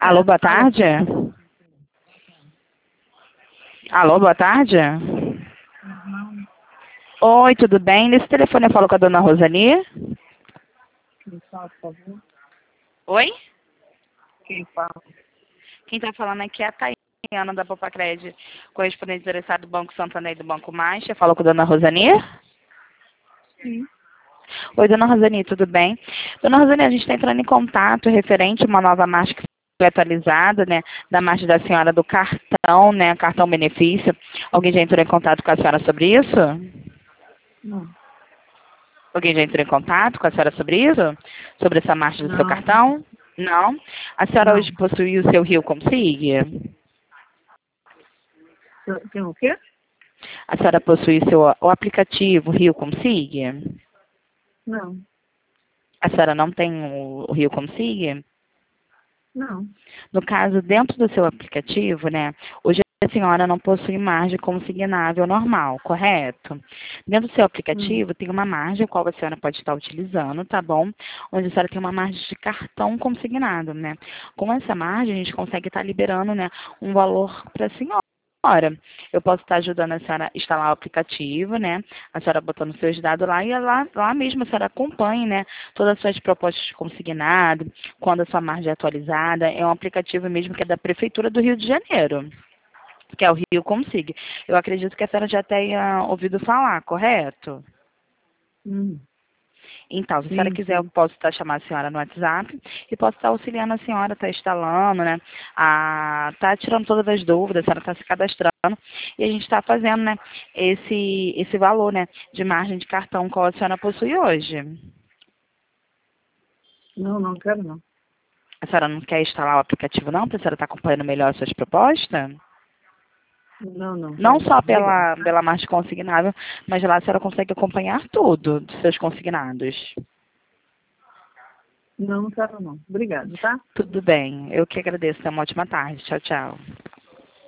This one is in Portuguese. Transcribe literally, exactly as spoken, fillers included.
Alô, boa tarde? Alô, boa tarde? Oi, tudo bem? Nesse telefone eu falo com a dona Rosani? Quem fala, por favor? Oi? Quem fala? Quem está falando aqui é a Tayana da Popacred, correspondente interessado do Banco Santander e do Banco Mais. Eu falo com a dona Rosani? Sim. Oi, dona Rosani, tudo bem? Dona Rosani, a gente está entrando em contato referente a uma nova marcha que foi atualizada, né, da marcha da senhora do cartão, né, cartão benefício. Alguém já entrou em contato com a senhora sobre isso? Não. Alguém já entrou em contato com a senhora sobre isso? Sobre essa marcha do seu Não. cartão? Não? A senhora Não. hoje possui o seu Rio Consig? Tem o quê? A senhora possui seu, o aplicativo Rio Consig? Não. A senhora não tem o, o Rio Consig? Não. No caso, dentro do seu aplicativo, né, hoje a senhora não possui margem consignável normal, correto? Dentro do seu Hum. aplicativo tem uma margem, qual a senhora pode estar utilizando, tá bom? Onde a senhora tem uma margem de cartão consignado, né? Com essa margem, a gente consegue estar liberando, né, um valor para a senhora. Ora, eu posso estar ajudando a senhora a instalar o aplicativo, né? A senhora botando seus dados lá e lá, lá mesmo a senhora acompanhe, né? Todas as suas propostas de consignado, quando a sua margem é atualizada. É um aplicativo mesmo que é da Prefeitura do Rio de Janeiro, que é o Rio Consig. Eu acredito que a senhora já tenha ouvido falar, correto? Hum. Então, se a senhora Sim, quiser, eu sim. posso estar chamando a senhora no WhatsApp e posso estar auxiliando a senhora, estar instalando, né? A, tá tirando todas as dúvidas, a senhora está se cadastrando e a gente está fazendo, né? Esse, esse valor, né? De margem de cartão qual a senhora possui hoje. Não, não quero não. A senhora não quer instalar o aplicativo não, para a senhora estar acompanhando melhor as suas propostas? Não, não, Não quero não. só Obrigada. pela, pela margem consignável, mas lá a senhora consegue acompanhar tudo dos seus consignados. Não, não quero não. Obrigada, tá? Tudo bem. Eu que agradeço. Tenha uma ótima tarde. Tchau, tchau.